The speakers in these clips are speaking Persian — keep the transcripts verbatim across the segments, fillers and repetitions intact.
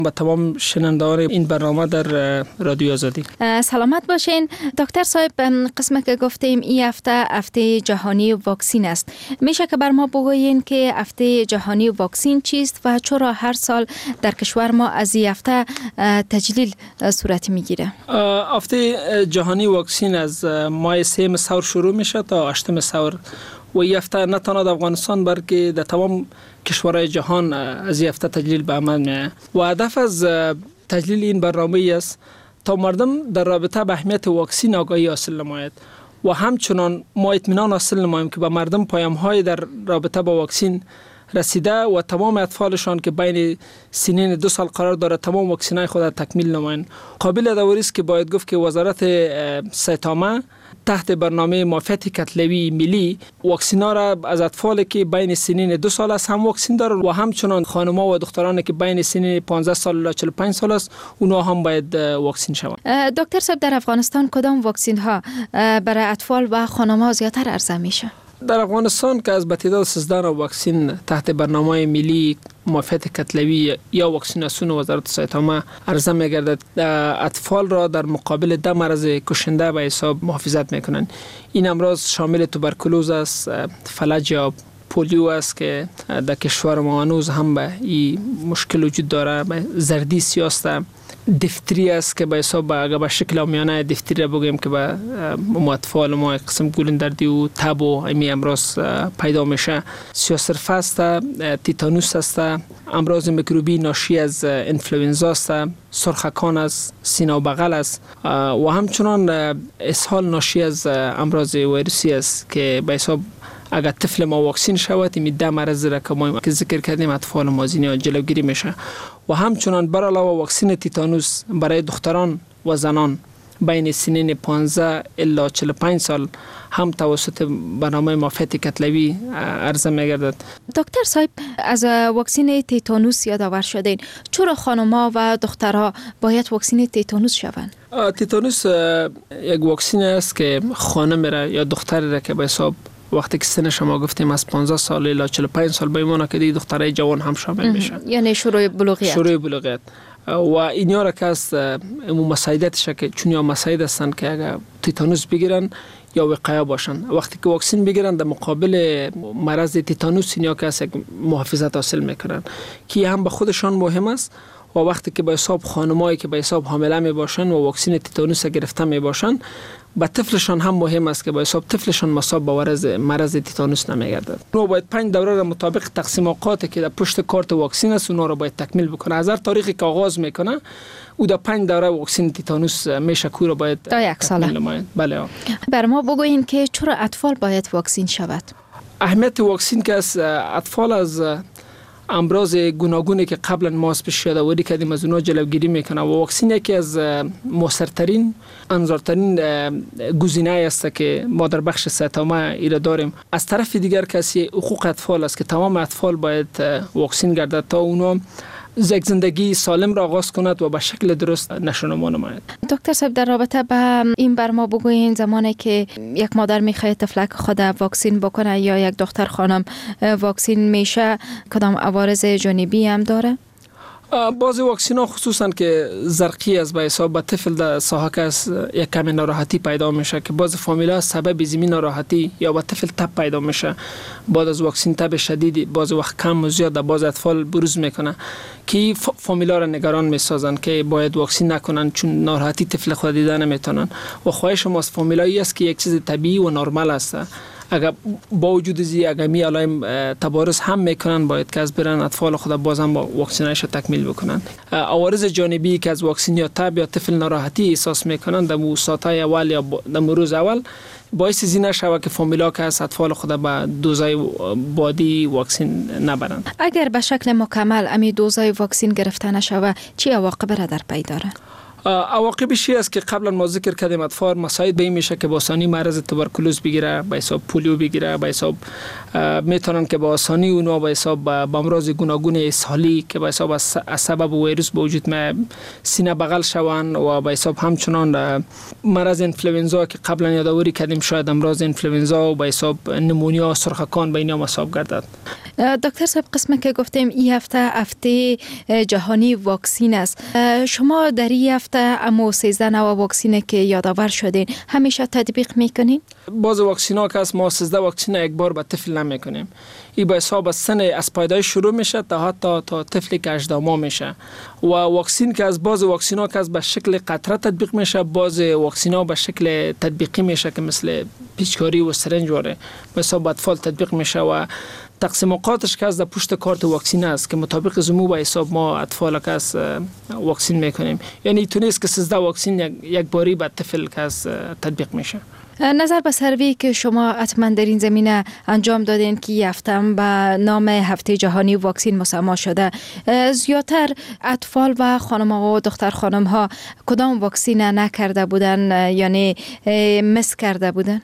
به تمام شنوندگان این برنامه در رادیو آزادی. سلامت باشین دکتر صاحب. قسمت که گفتیم این هفته هفته جهانی واکسین است. میشه که بر ما بگویین که هفته جهانی واکسین چیست و چرا هر سال در کشور ما از این هفته تجلیل صورت میگیره؟ هفته جهانی واکسین از ماه سوم سور شروع میشه تا هشتم سور و این هفته نه تنها در افغانستان بلکه در تمام کشورهای جهان از این هفته تجلیل به عمل میآید و هدف از تجلیل این برنامه است تا مردم در رابطه به اهمیت واکسین آگاهی حاصل نماید و همچنان ما اطمینان حاصل نماییم که به مردم پیام‌های در رابطه با واکسین رسیده و تمام اطفالشان که بین سنین دو سال قرار داره تمام واکسینای خود تکمیل نمایند. قابل یادآوری است که باید گفت که وزارت صحت عامه تحت برنامه معافیت کتلوی ملی واکسینا را از اطفالی که بین سنین دو سال است هم واکسین داره و همچنان خانم‌ها و دخترانی که بین سنین پانزده سال تا چهل و پنج سال است اونها هم باید واکسین شوند. دکتر صاحب در افغانستان کدام واکسین ها برای اطفال و خانم‌ها زیاتر عرضه میشه؟ در افغانستان که از تعداد سیزده واکسین تحت برنامه ملی معافیت کتلوی یا واکسیناسیون وزارت صحت عامه عرضه می‌گردد، اطفال را در مقابل ده مرض کشنده به حساب محافظت می‌کنند. این امراض شامل توبرکولوز است، فلج یا پولیو است که در کشور ما هنوز هم به این مشکل وجود داره، زردی سیاست، دیفتری است که به حساب اگر به شکل عامیانه دیفتری بگیم که به اطفال ما قسم گولندردی و تب و امی امراض پیدا میشه، سیاسرفه است، تیتانوس است، امراض میکروبی ناشی از انفلوئنزا است، سرخکان است، سینه و بغل است و همچنان اسهال ناشی از امراض ویروسی است که به حساب اگر طفل ما واکسین شود این ده مرض را که ما ذکر کردیم اطفال ما از اینها جلوگیری میشه و همچنان بر علاوه واکسین تیتانوس برای دختران و زنان بین سنین پانزده الی چهل و پنج سال هم توسط برنامه معافیت کتلوی عرضه می‌گردد. دکتر صاحب از واکسین تیتانوس یادآور شدین، چرا خانم‌ها و دخترها باید واکسین تیتانوس شوند؟ تیتانوس یک واکسین است که خانم را یا دختر را که به حساب وقتی که سن شما گفتیم از پانزده سال الی چهل و پنج سال بایمانه که دی دخترای جوان هم شامل میشن، یعنی شروع بلوغیت شروع بلوغیت و اینیا را که است امو مسایدتش که چون یا مساید هستند که اگر تیتانوس بگیرن یا وقایه باشن، وقتی که واکسین بگیرن در مقابل مرض تیتانوس اینیا که است محافظت حاصل میکنن که هم به خودشان مهم است و وقتی که به حساب خانمایی که به حساب حامله می باشن و واکسین تیتانوس گرفته می باشن با طفلشان هم مهم است که با حساب طفلشان مصاب به مرض مرض تیتانوس نمیگردد. اونها باید پنج دوره را مطابق تقسیم اوقاتی که در پشت کارت واکسین است اونها را باید تکمیل بکنه. از هر تاریخی که آغاز میکنه او در پنج دوره واکسین تیتانوس میشه کو را باید تا یک ساله. بله. بر ما بگوین که چرا اطفال باید واکسین شود؟ اهمیت واکسین که از اطفال از امراض گوناگونی که قبلا ما پیش یادآوری کردیم از اونها جلوگیری میکنه و واکسین یکی از مؤثرترین انظارترین گزینه است که ما در بخش صحت عامه ایره داریم. از طرف دیگر کسی حقوق اطفال است که تمام اطفال باید واکسین گردد تا اونها یک زندگی سالم را آغاز کند و به شکل درست نشونما نماید. دکتر صاحب در رابطه با این بر ما بگوین زمانی که یک مادر میخواد طفلک خود واکسین بکنه یا یک دختر خانم واکسین میشه کدام عوارض جانبی هم داره؟ بعضی واکسین ها خصوصا که زرقی از به حساب به طفل در ساحه که یک کمی ناراحتی پیدا میشه که بعضی فامیلا سبب زمین ناراحتی یا به طفل تب پیدا میشه بعد از واکسین تب شدید بعضی وقت کم و زیاد در بعضی اطفال بروز میکنه که فامیلا را نگران میسازن که باید واکسین نکنن چون ناراحتی طفل خود دیده نمیتونن و خواهش ما از فامیلایی است که یک چیز طبیعی و نرمال است. اگر با وجود زی اگر می علائم تبارز هم میکنن باید که از برن اطفال خود بازم با واکسینش تکمیل بکنن. عوارض جانبی که از واکسین یا تب یا طفل ناراحتی احساس میکنن در مو ساعت‌های اول یا در روز اول باعث زی نشوه که فامیلا که از اطفال خود به دوزای بادی واکسین نبرن. اگر به شکل مکمل امی دوزای واکسین گرفته نشوه چی عواقب را در پی داره؟ عواقبش است که قبلا ما ذکر کردیم اطفال مساعد به این میشه که با آسانی مرض توبرکولوز بگیره، به حساب پولیو بگیره، به حساب میتونن که با آسانی اونها به حساب با امراض گوناگون اسهالی که به حساب از سبب ویروس به وجود ما سینه بغل شوند و به حساب همچنان مرض انفلوئنزا که قبلا یادآوری کردیم شاید امراض انفلوئنزا و به حساب نمونیا سرخکان به اینا مصاب گردد. دکتر صاحب، قسمه که گفتیم این هفته هفته جهانی واکسین است، شما در این هفته اما سیزده نوع واکسینه که یادآور شدین همیشه تطبیق میکنین؟ باز واکسین ها که از ما سیزده واکسین یک بار به طفل نمیکنیم. این با حساب از سن از پیدایش شروع میشه تا حتی تا طفلی که هجده ماه میشه. و واکسین که از باز واکسین ها که از به شکل قطره تطبیق میشه، باز واکسین ها به شکل تطبیقی میشه که مثل پیچکاری و سرنج واره به حساب اطفال تطبیق میشه و تقسیم اوقاتش که از در پشت کارت واکسین است که مطابق زمو به حساب ما اطفال که از واکسین میکنیم. یعنی تو نیست که سیزده واکسین یک باری به طفل که از تطبیق میشه. نظر به سروی که شما حتما در این زمینه انجام دادین که این هفته به نام هفته جهانی واکسین مسما شده، زیادتر اطفال و خانم ها و دختر خانم ها کدام واکسین نکرده بودن یعنی مس کرده بودن؟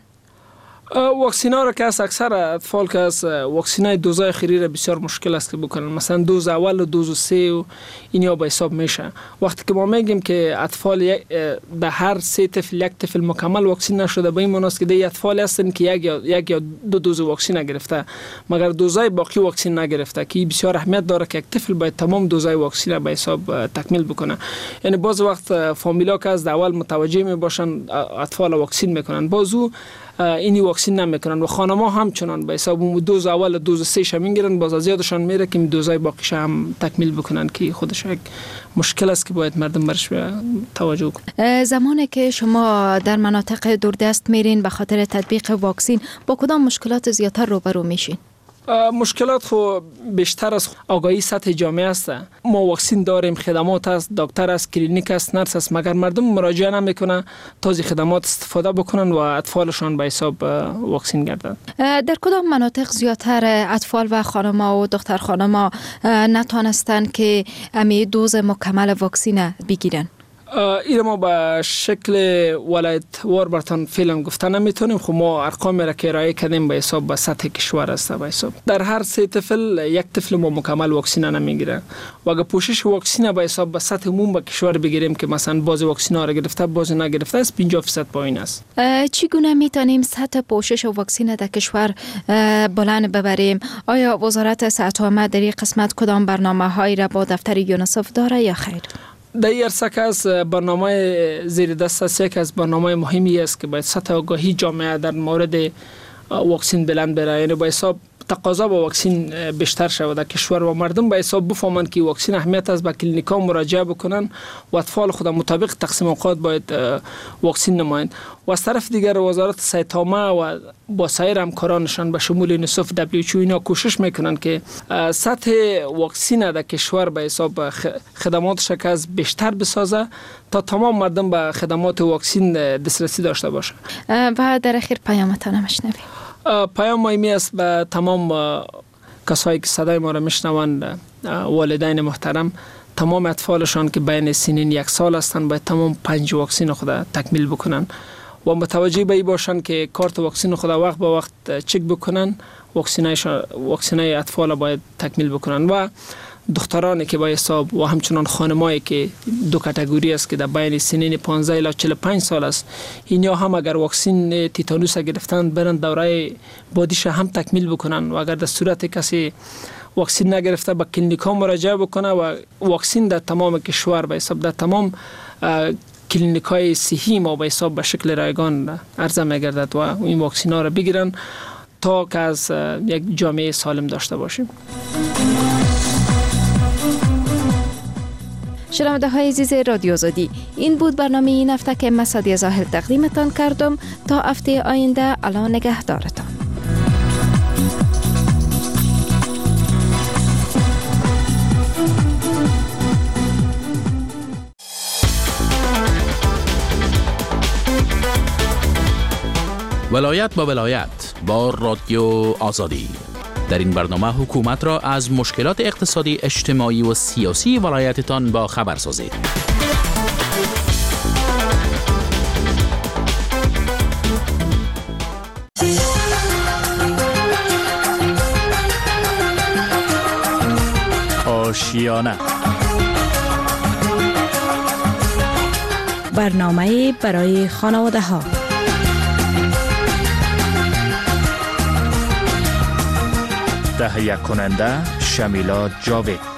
واکسین ها را که از اکثر اطفال که از واکسین های دوز اخیری را بسیار مشکل است که بکنن، مثلا دوز اول و دوز سه و اینیا به حساب میشه. وقتی که ما میگیم که اطفال به هر سه طفل یک طفل مکمل واکسین نشده، به این معنی است که دی اطفال هستن که یک یا یک یا دو دوز واکسین نگرفته مگر دوزای باقی واکسین نگرفته، که بسیار اهمیت داره که یک طفل باید تمام دوزای واکسین را به حساب تکمیل بکنه. یعنی باز وقت فامیلا که از اول متوجه می باشن اطفال واکسین میکنن، بازو اینی واکسین نمیکنن و خانم‌ها همچنان به حساب دوز اول و دوز سه شم میگیرن، باز زیادشان میره که دوزای باقیش هم تکمیل بکنن که خودش یک مشکل است که باید مردم برش توجه کنن. زمانی که شما در مناطق دوردست میرین به خاطر تطبیق واکسین، با کدام مشکلات زیادتر روبرو میشین؟ مشکلات خو بیشتر از آگاهی سطح جامعه است. ما واکسین داریم، خدمات است، دکتر است، کلینیک است، نرس است، مگر مردم مراجعه نمیکنه تا از خدمات استفاده بکنن و اطفالشان به حساب واکسین گردند. در کدام مناطق زیادتر اطفال و خانم‌ها و دختر خانم‌ها نتونستن که امی دوز مکمل واکسین بگیرن؟ این ما به شکل ولایت وار برتان فعلا گفتن نمیتونیم. خب ما ارقام را که ارائه کردیم به حساب به سطح کشور است. به حساب در هر سه طفل یک طفل ما مکمل واکسین نمیگیره و اگه پوشش واکسین به حساب به سطح عموم به کشور بگیریم که مثلا باز واکسین ها را گرفته باز نگرفته است، پنجاه درصد پایین است. چگونه میتونیم سطح پوشش واکسین در کشور بلند ببریم؟ آیا وزارت صحت عامه در این قسمت کدام برنامه‌هایی را با دفتر یونیسف داره یا خیر؟ در این عرصه که از برنامه زیر دست است، یک از برنامه مهمی است که باید سطح آگاهی جامعه در مورد واکسین بلند بره. یعنی با حساب تقاضا با واکسین بیشتر شود در کشور و مردم به حساب بفهمند که واکسین اهمیت است، به کلینیک‌ها مراجعه بکنن و اطفال خود مطابق تقسیم اوقات باید واکسین نمایند. و از طرف دیگر وزارت صحت عامه و با سایر همکارانشان به شمول یونیسف، دبلیو اچ او اینا کوشش میکنن که سطح واکسین در کشور به حساب خدماتش که از بیشتر بسازه تا تمام مردم به خدمات واکسین دسترسی داشته باشه. و در اخیر پیامتان مشنویم. پیام مهمی است به تمام کسایی که صدای ما را میشنوند، والدین محترم، تمام اطفالشان که بین سنین یک سال هستند باید تمام پنج واکسین خود تکمیل بکنن و متوجه به این باشند که کارت واکسین خود وقت به وقت چک بکنن. واکسینای اطفال باید تکمیل بکنن و دخترانی که با حساب و همچنان خانمایی که دو کاتگوری است که در بین سنین پانزده الی چهل و پنج سال است، اینها هم اگر واکسین تیتانوس گرفتن برن دوره بادیش هم تکمیل بکنن و اگر در صورت کسی واکسین نگرفته به کلینیک‌ها مراجعه بکنه و واکسین در تمام کشور به حساب در تمام کلینیک‌های صحی ما به حساب به شکل رایگان عرضه می‌گردد و این واکسین ها را بگیرن تا که از یک جامعه سالم داشته باشیم. شنونده های عزیز رادیو آزادی، این بود برنامه این هفته که من سادیه زاهل تقدیمتان کردم. تا هفته آینده، الله نگهدارتان. ولایت با ولایت با رادیو آزادی. در این برنامه حکومت را از مشکلات اقتصادی، اجتماعی و سیاسی ولایتتان با خبر سازید. آشیانه، برنامه برای خانواده ها. تهیه کننده شمیلا جاوید.